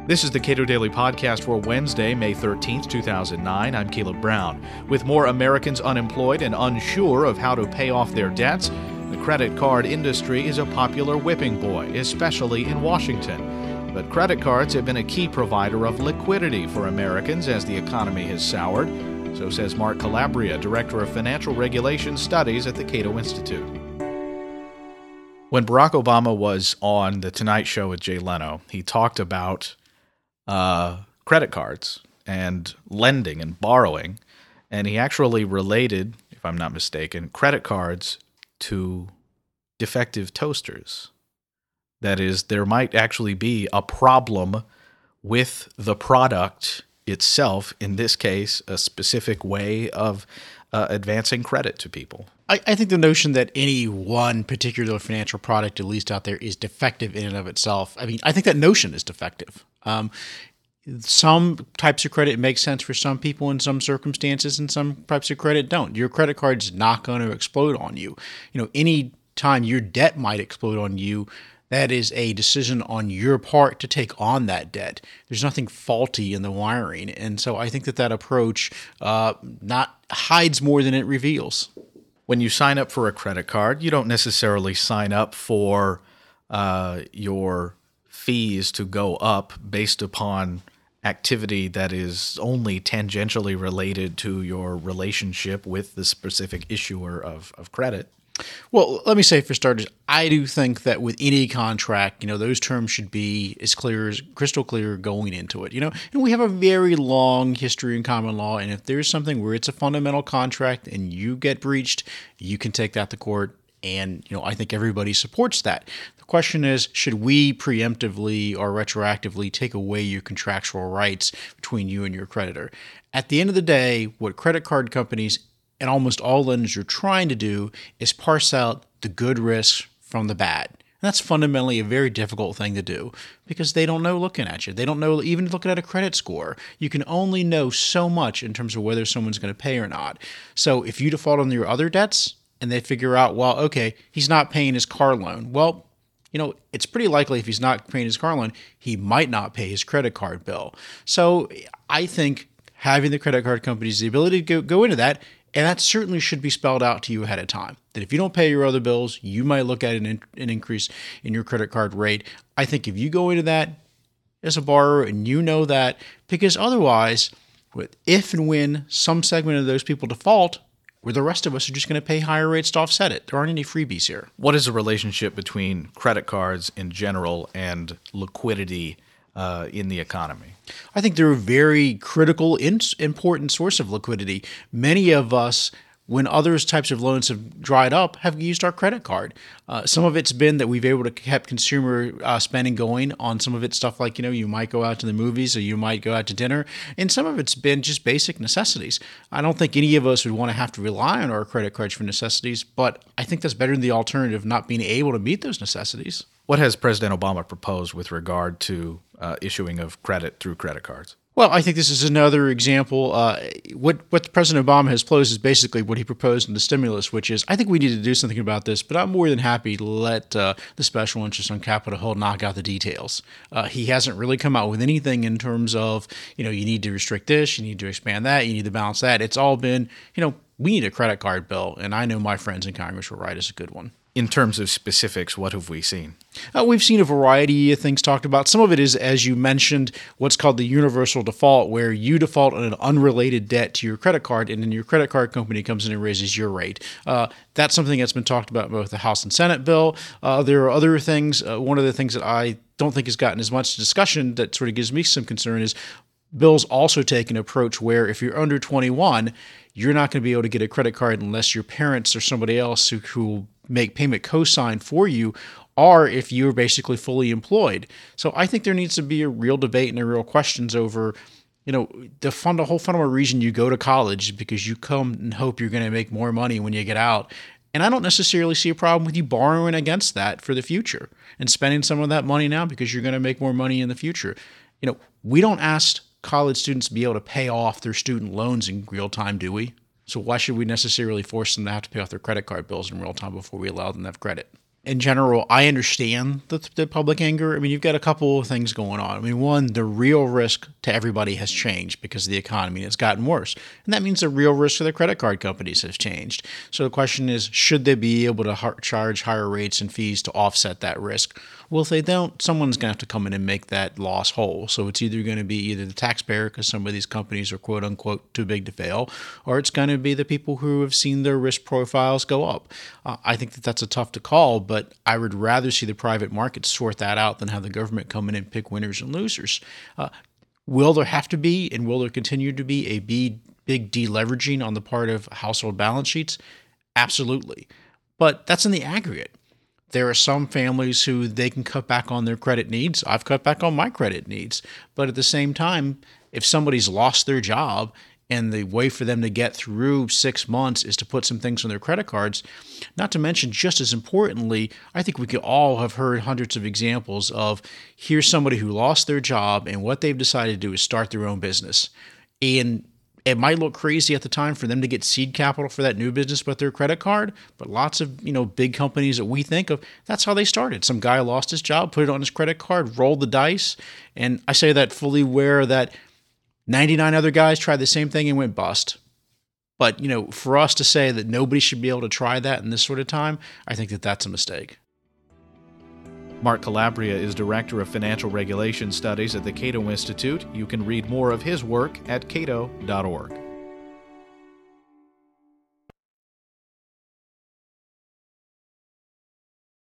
This is the Cato Daily Podcast for Wednesday, May 13th, 2009. I'm Caleb Brown. With more Americans unemployed and unsure of how to pay off their debts, the credit card industry is a popular whipping boy, especially in Washington. But credit cards have been a key provider of liquidity for Americans as the economy has soured. So says Mark Calabria, Director of Financial Regulation Studies at the Cato Institute. When Barack Obama was on The Tonight Show with Jay Leno, he talked about credit cards and lending and borrowing, and he actually related, if I'm not mistaken, credit cards to defective toasters. That is, there might actually be a problem with the product itself, in this case, a specific way of advancing credit to people. I think the notion that any one particular financial product, at least out there, is defective in and of itself, I think that notion is defective. Some types of credit make sense for some people in some circumstances, and some types of credit don't. Your credit card is not going to explode on you. Any time your debt might explode on you, that is a decision on your part to take on that debt. There's nothing faulty in the wiring. And so I think that approach not hides more than it reveals. When you sign up for a credit card, you don't necessarily sign up for your fees to go up based upon activity that is only tangentially related to your relationship with the specific issuer of credit. Well, let me say for starters, I do think that with any contract, those terms should be as clear as crystal clear going into it. And we have a very long history in common law, and if there's something where it's a fundamental contract and you get breached, you can take that to court. And, I think everybody supports that. The question is, should we preemptively or retroactively take away your contractual rights between you and your creditor? At the end of the day, what credit card companies and almost all lenders are trying to do is parse out the good risks from the bad. And that's fundamentally a very difficult thing to do because they don't know looking at you. They don't know even looking at a credit score. You can only know so much in terms of whether someone's going to pay or not. So if you default on your other debts and they figure out, well, okay, he's not paying his car loan. Well, it's pretty likely if he's not paying his car loan, he might not pay his credit card bill. So I think having the credit card companies the ability to go into that, and that certainly should be spelled out to you ahead of time, that if you don't pay your other bills, you might look at an increase in your credit card rate. I think if you go into that as a borrower and you know that, because otherwise, if and when some segment of those people default, where the rest of us are just going to pay higher rates to offset it. There aren't any freebies here. What is the relationship between credit cards in general and liquidity in the economy? I think they're a very critical, important source of liquidity. Many of us, when other types of loans have dried up, have used our credit card. Some of it's been that we've able to keep consumer spending going on some of it's stuff like, you might go out to the movies or you might go out to dinner. And some of it's been just basic necessities. I don't think any of us would want to have to rely on our credit cards for necessities, but I think that's better than the alternative, not being able to meet those necessities. What has President Obama proposed with regard to issuing of credit through credit cards? Well, I think this is another example. What President Obama has proposed is basically what he proposed in the stimulus, which is, I think we need to do something about this, but I'm more than happy to let the special interest on Capitol Hill knock out the details. He hasn't really come out with anything in terms of, you need to restrict this, you need to expand that, you need to balance that. It's all been, we need a credit card bill, and I know my friends in Congress will write us a good one. In terms of specifics, what have we seen? We've seen a variety of things talked about. Some of it is, as you mentioned, what's called the universal default, where you default on an unrelated debt to your credit card, and then your credit card company comes in and raises your rate. That's something that's been talked about in both the House and Senate bill. There are other things. One of the things that I don't think has gotten as much discussion that sort of gives me some concern is bills also take an approach where if you're under 21, you're not going to be able to get a credit card unless your parents or somebody else who make payment cosign for you, or if you're basically fully employed. So I think there needs to be a real debate and a real questions over, the whole fundamental reason you go to college is because you come and hope you're going to make more money when you get out. And I don't necessarily see a problem with you borrowing against that for the future and spending some of that money now because you're going to make more money in the future. We don't ask college students to be able to pay off their student loans in real time, do we? So why should we necessarily force them to have to pay off their credit card bills in real time before we allow them to have credit? In general, I understand the public anger. I mean, you've got a couple of things going on. I mean, one, the real risk to everybody has changed because of the economy, and it's gotten worse. And that means the real risk to the credit card companies has changed. So the question is, should they be able to charge higher rates and fees to offset that risk? Well, if they don't, someone's going to have to come in and make that loss whole. So it's either going to be either the taxpayer, because some of these companies are quote unquote too big to fail, or it's going to be the people who have seen their risk profiles go up. I think that that's a tough to call, but I would rather see the private market sort that out than have the government come in and pick winners and losers. Will there have to be, and will there continue to be, a big deleveraging on the part of household balance sheets? Absolutely. But that's in the aggregate. There are some families who they can cut back on their credit needs. I've cut back on my credit needs. But at the same time, if somebody's lost their job and the way for them to get through 6 months is to put some things on their credit cards, not to mention, just as importantly, I think we could all have heard hundreds of examples of here's somebody who lost their job and what they've decided to do is start their own business. And it might look crazy at the time for them to get seed capital for that new business with their credit card, but lots of big companies that we think of, that's how they started. Some guy lost his job, put it on his credit card, rolled the dice, and I say that fully aware that 99 other guys tried the same thing and went bust. But for us to say that nobody should be able to try that in this sort of time, I think that that's a mistake. Mark Calabria is Director of Financial Regulation Studies at the Cato Institute. You can read more of his work at cato.org.